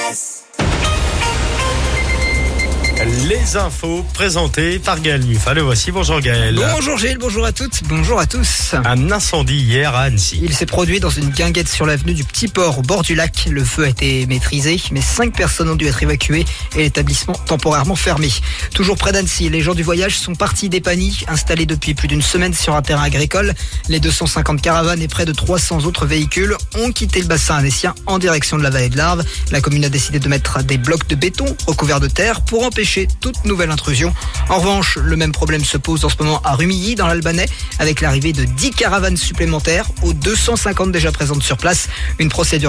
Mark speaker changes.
Speaker 1: Les infos présentées par Gaël Muffat. Le voici, bonjour Gaël.
Speaker 2: Bonjour Gilles, bonjour à toutes, bonjour à tous.
Speaker 1: Un incendie hier à Annecy.
Speaker 2: Il s'est produit dans une guinguette sur l'avenue du Petit Port au bord du lac. Le feu a été maîtrisé, mais 5 personnes ont dû être évacuées et l'établissement temporairement fermé. Toujours près d'Annecy, les gens du voyage sont partis d'Épagny, installés depuis plus d'une semaine sur un terrain agricole. Les 250 caravanes et près de 300 autres véhicules ont quitté le bassin annécien en direction de la vallée de l'Arve. La commune a décidé de mettre des blocs de béton recouverts de terre pour empêcher toute nouvelle intrusion. En revanche, le même problème se pose en ce moment à Rumilly, dans l'Albanais, avec l'arrivée de 10 caravanes supplémentaires aux 250 déjà présentes sur place. Une procédure